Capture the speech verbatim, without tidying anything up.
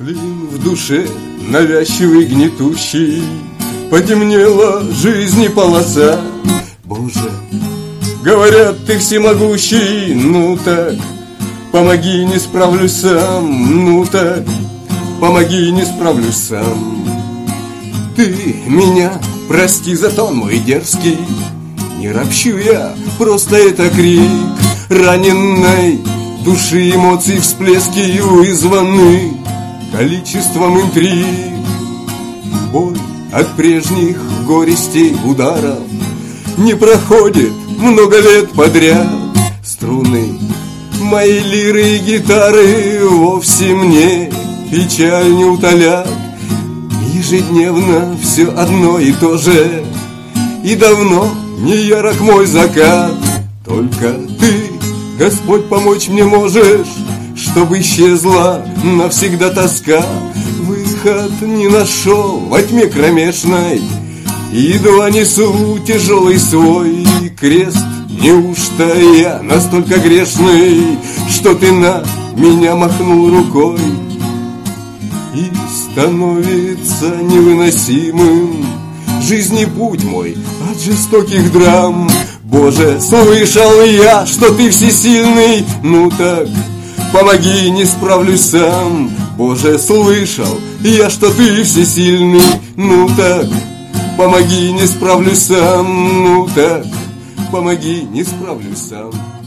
Клин в душе навязчивый, гнетущий, потемнела жизни полоса. Боже, говорят, ты всемогущий, ну так помоги, не справлюсь сам. Ну так помоги, не справлюсь сам. Ты меня прости за тон мой дерзкий, не ропщу я, просто это крик раненной души, эмоций, всплески вызваны количеством интриг. Боль от прежних горестей ударов не проходит много лет подряд. Струны моей лиры и гитары вовсе мне печаль не утолят. Ежедневно все одно и то же, и давно не ярок мой закат. Только ты, Господь, помочь мне можешь, чтобы исчезла навсегда тоска. Выход не нашел во тьме кромешной, едва несу тяжелый свой крест. Неужто я настолько грешный, что ты на меня махнул рукой? И становится невыносимым жизни путь мой от жестоких драм. Боже, слышал я, что ты всесильный, ну так помоги, не справлюсь сам. Боже, слышал я, что ты всесильный, ну так помоги, не справлюсь сам. Ну так помоги, не справлюсь сам.